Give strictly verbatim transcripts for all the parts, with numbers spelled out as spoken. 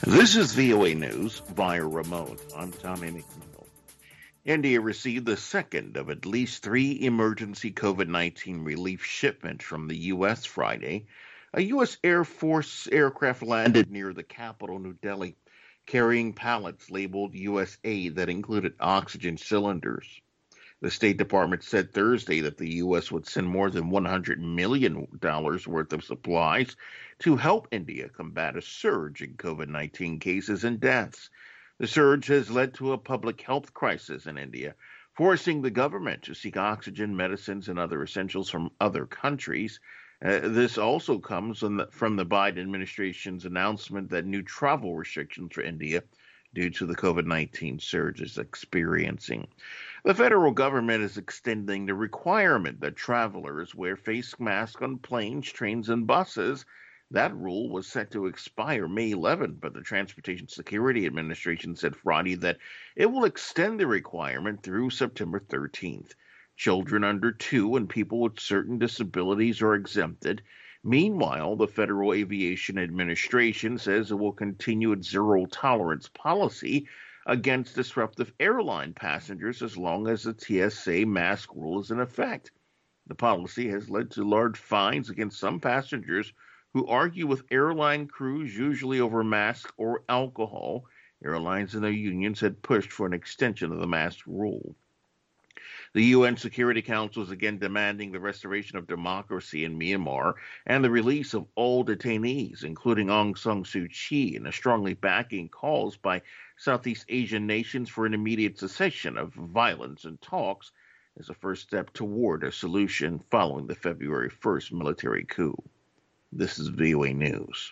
This is V O A News via remote. I'm Tommy McNeil. India received the second of at least three emergency COVID nineteen relief shipments from the U S Friday. A U S Air Force aircraft landed near the capital, New Delhi, carrying pallets labeled U S aid that included oxygen cylinders. The State Department said Thursday that the U S would send more than one hundred million dollars worth of supplies to help India combat a surge in COVID nineteen cases and deaths. The surge has led to a public health crisis in India, forcing the government to seek oxygen, medicines, and other essentials from other countries. Uh, this also comes the, from the Biden administration's announcement that new travel restrictions for India due to the COVID nineteen surge is experiencing. The federal government is extending the requirement that travelers wear face masks on planes, trains, and buses. That rule was set to expire May eleventh, but the Transportation Security Administration said Friday that it will extend the requirement through September thirteenth. Children under two and people with certain disabilities are exempted. Meanwhile, the Federal Aviation Administration says it will continue its zero-tolerance policy against disruptive airline passengers as long as the T S A mask rule is in effect. The policy has led to large fines against some passengers who argue with airline crews, usually over masks or alcohol. Airlines and their unions had pushed for an extension of the mask rule. The U N Security Council is again demanding the restoration of democracy in Myanmar and the release of all detainees, including Aung San Suu Kyi, and is strongly backing calls by Southeast Asian nations for an immediate cessation of violence and talks as a first step toward a solution following the February first military coup. This is V O A News.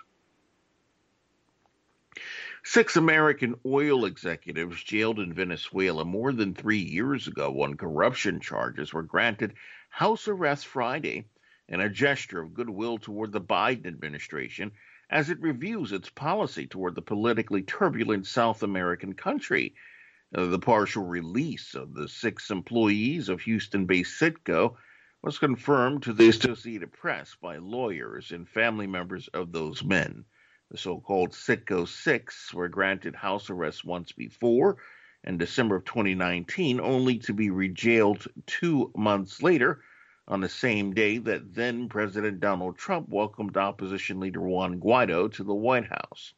Six American oil executives jailed in Venezuela more than three years ago on corruption charges were granted house arrest Friday in a gesture of goodwill toward the Biden administration as it reviews its policy toward the politically turbulent South American country. Uh, the partial release of the six employees of Houston-based Citgo was confirmed to the Associated Press by lawyers and family members of those men. The so-called Citgo Six were granted house arrest once before in December of twenty nineteen, only to be rejailed two months later on the same day that then-President Donald Trump welcomed opposition leader Juan Guaido to the White House.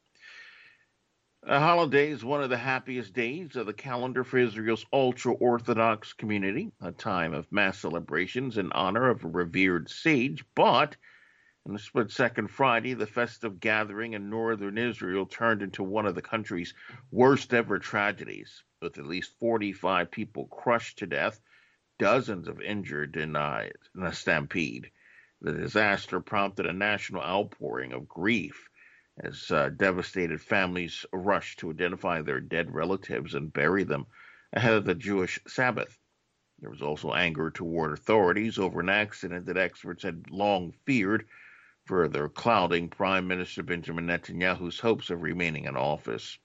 The holiday is one of the happiest days of the calendar for Israel's ultra-Orthodox community, a time of mass celebrations in honor of a revered sage, but in the split-second Friday, the festive gathering in northern Israel turned into one of the country's worst-ever tragedies, with at least forty-five people crushed to death, dozens of injured in, uh, in a stampede. The disaster prompted a national outpouring of grief as uh, devastated families rushed to identify their dead relatives and bury them ahead of the Jewish Sabbath. There was also anger toward authorities over an accident that experts had long feared, further clouding Prime Minister Benjamin Netanyahu's hopes of remaining in office.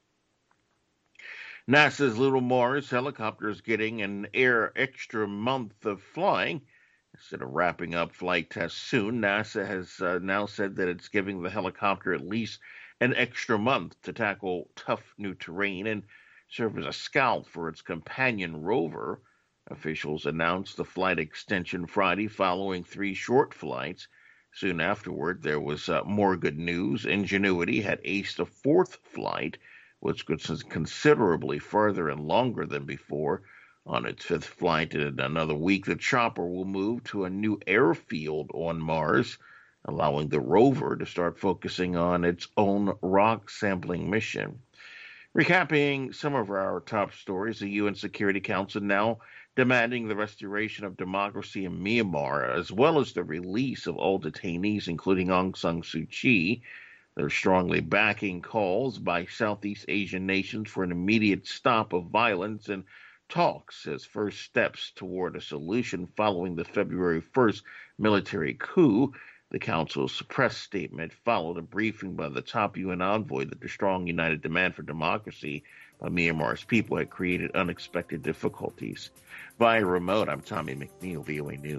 NASA's Little Mars helicopter is getting an air extra month of flying. Instead of wrapping up flight tests soon, NASA has uh, now said that it's giving the helicopter at least an extra month to tackle tough new terrain and serve as a scout for its companion rover. Officials announced the flight extension Friday following three short flights. Soon afterward, there was uh, more good news. Ingenuity had aced a fourth flight, which was considerably further and longer than before. On its fifth flight in another week, the chopper will move to a new airfield on Mars, allowing the rover to start focusing on its own rock sampling mission. Recapping some of our top stories, the U N Security Council now demanding the restoration of democracy in Myanmar, as well as the release of all detainees, including Aung San Suu Kyi. They're strongly backing calls by Southeast Asian nations for an immediate stop of violence and talks as first steps toward a solution following the February first military coup. The Council's press statement followed a briefing by the top U N envoy that the strong united demand for democracy by Myanmar's people had created unexpected difficulties. Via remote, I'm Tommy McNeil, V O A News.